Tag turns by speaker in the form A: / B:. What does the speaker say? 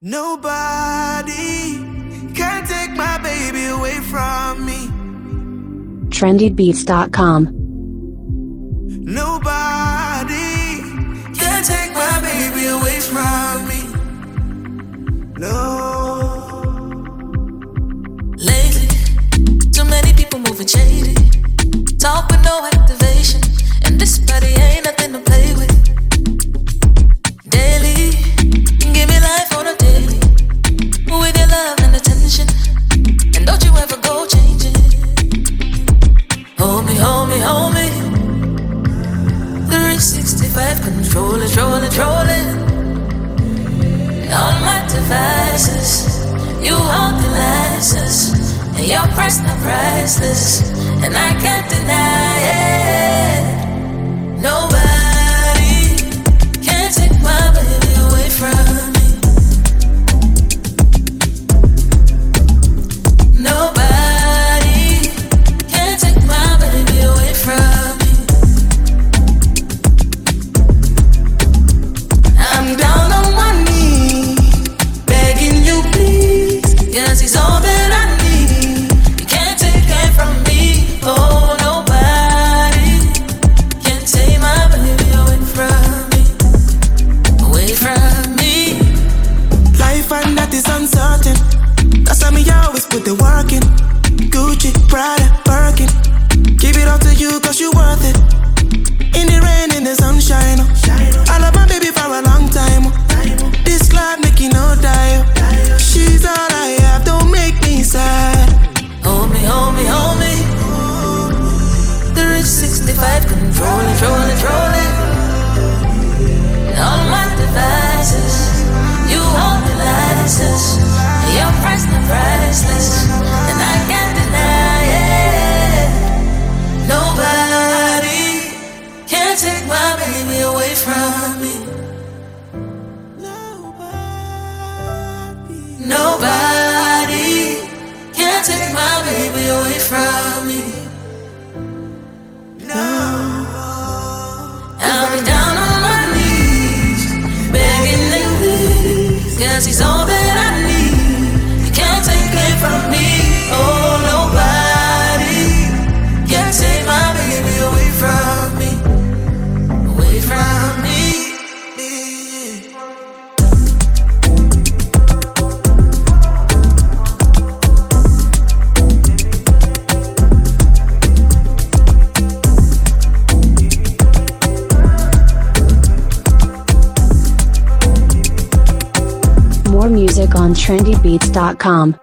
A: Nobody can take my baby away from me.
B: trendybeats.com.
A: Nobody can take my baby away from me. No.
C: Lately, too many people moving shady. Talk with no activation, and this body ain't nothing to play with. Daily, give me life on a daily, with your love and attention, and don't you ever go changing. Hold me, hold me, hold me. 365 controlling. All my devices, you hold the license, and your price not priceless, and I can't deny it. Nobody can take my baby away from me. Nobody can take my baby away from me. I'm down on my knees, begging you please, 'cause he's all that I need. You can't take it from me. Oh, nobody can take my baby away from me. Away from me.
A: Life and that is uncertain. That's why me always put the work in. Gucci, Prada, Birkin. Give it all to you 'cause you worth it. In the rain, in the sunshine. I love my baby for a long time. This cloud making no die. She's all I have, don't make me sad.
C: Hold me, hold me, hold me. 365 controlling. All my devices, you hold the license. Your price not priceless, and I can't deny it. Nobody can take my baby away from me. Nobody can take my baby away from me.
A: No.
C: I'll be down on my knees, begging you please, 'cause he's all that I need. You can't take it from me. Oh, nobody can take my baby away from me. Away from me.
B: More music on trendybeats.com.